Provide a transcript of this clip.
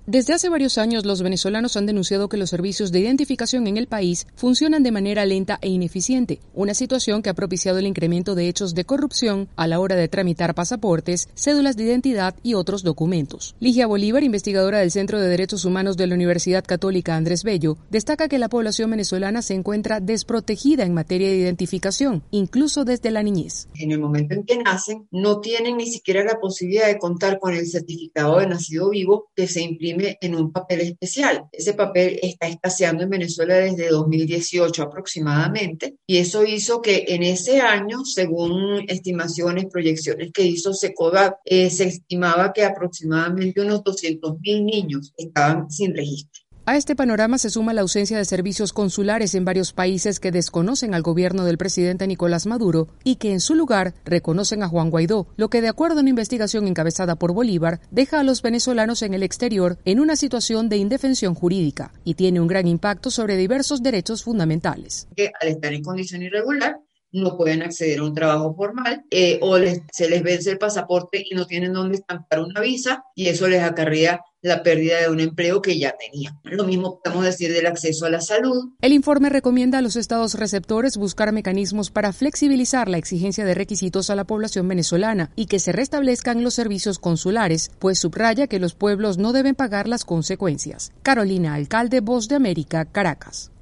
Desde hace varios años, los venezolanos han denunciado que los servicios de identificación en el país funcionan de manera lenta e ineficiente, una situación que ha propiciado el incremento de hechos de corrupción a la hora de tramitar pasaportes, cédulas de identidad y otros documentos. Ligia Bolívar, investigadora del Centro de Derechos Humanos de la Universidad Católica Andrés Bello, destaca que la población venezolana se encuentra desprotegida en materia de identificación, incluso desde la niñez. En el momento en que nacen, no tienen ni siquiera la posibilidad de contar con el certificado de nacido vivo que se imprime en un papel especial. Ese papel está escaseando en Venezuela desde 2018 aproximadamente, y eso hizo que en ese año, según estimaciones, proyecciones que hizo SECODAT, se estimaba que aproximadamente unos 200.000 niños estaban sin registro. A este panorama se suma la ausencia de servicios consulares en varios países que desconocen al gobierno del presidente Nicolás Maduro y que en su lugar reconocen a Juan Guaidó, lo que de acuerdo a una investigación encabezada por Bolívar deja a los venezolanos en el exterior en una situación de indefensión jurídica y tiene un gran impacto sobre diversos derechos fundamentales. Que al estar en condición irregular no pueden acceder a un trabajo formal se les vence el pasaporte y no tienen dónde estampar una visa, y eso les acarrea la pérdida de un empleo que ya tenían. Lo mismo podemos decir del acceso a la salud. El informe recomienda a los estados receptores buscar mecanismos para flexibilizar la exigencia de requisitos a la población venezolana y que se restablezcan los servicios consulares, pues subraya que los pueblos no deben pagar las consecuencias. Carolina Alcalde, Voz de América, Caracas.